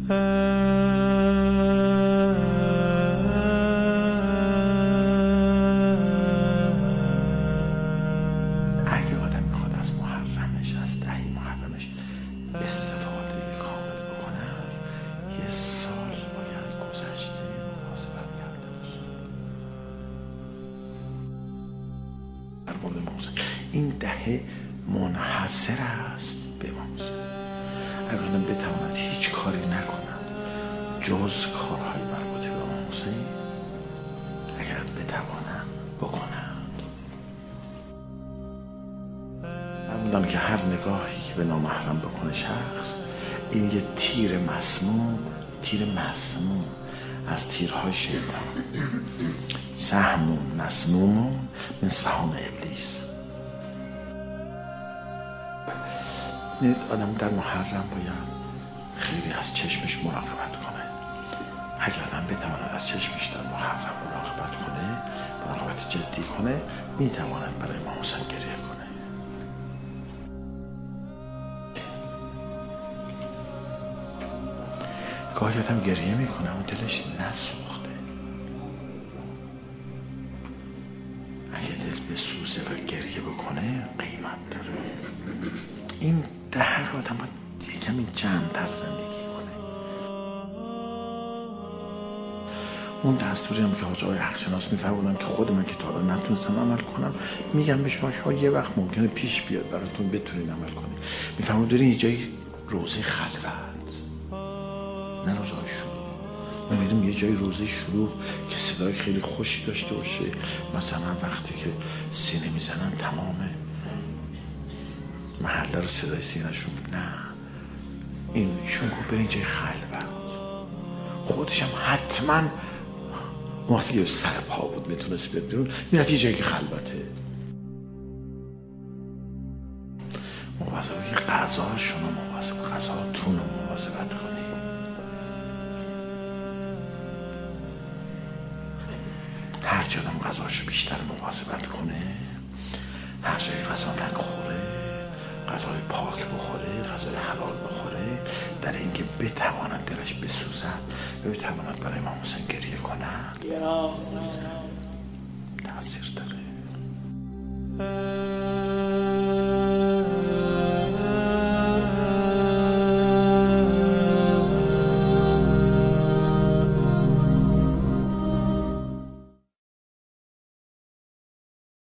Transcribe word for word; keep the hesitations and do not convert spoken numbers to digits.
اگه آدم میخواد از محرمش، از دهی محرمش استفاده کامل بکنه، یه سال باید گذشته مواظبت کرده باشه. در مورد محسن این دهه منحصر است به محسن. اگر آدم بتواند هیچ کاری نکند جز کارهای مربوط به محسن، اگر بتوانند بکنند، فرمودن که هر نگاهی که به نامحرم بکنه شخص، این یه تیر مسموم، تیر مسموم از تیرهای شیطان، سهمون مسمومون من سهام ابلیس. آدم در محرم باید خیلی از چشمش مراقبت کنه. اگر آدم بتواند از چشمش در محرم مراقبت کنه، مراقبت جدی کنه، میتواند برای امام حسین گریه کنه. گاهی آدم گریه میکنه اما دلش نسوخته. اگه دل بسوزه و گریه بکنه قیمت داره. این دهر آدم باید یه کمی جمع‌تر زندگی کنه. اون دستوری هم که حاج آقای حقشناس میفرمودن که خود من که تا الان نتونستم عمل کنم، میگم به شما شما یه وقت ممکنه پیش بیاد براتون بتونین عمل کنید. میفرمود برین یه جایی روزه خلوت، نه روزه شروع. ما میریم یه جایی روزه شروع که صدای خیلی خوشی داشته باشه، مثلا وقتی که سینه میزنن تمامه محله رو صدای سینه‌شون، نه این ایشون گفت برین جای خلوت. خودش هم حتما وقتی که سر پا بود میتونست بیاد بیرون، میرفت یه جایی که خلوته. مواظب غذاشون و مواظب غذاتون رو مواظبت کنید. هر جا آدم غذاشو بیشتر مواظبت کنه، هر جای غذا نخوره، غذای پاک بخوره، غذای حلال بخوره، در اینکه بتواند دلش بسوزد و بتواند برای امام حسین گریه کند تأثیر داره.